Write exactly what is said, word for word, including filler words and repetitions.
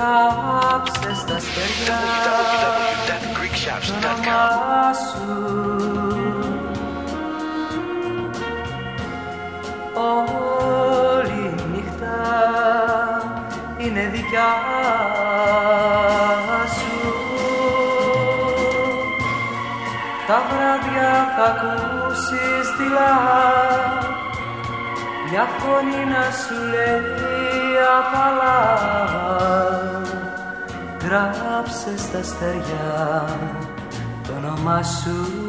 γράψε στα αστέρια το όνομά σου. Όλη η νύχτα είναι δικιά σου. Τα βράδια θα ακούσεις δειλά μια φωνή να σου λέει απαλά, γράψε στα αστέρια το όνομά σου.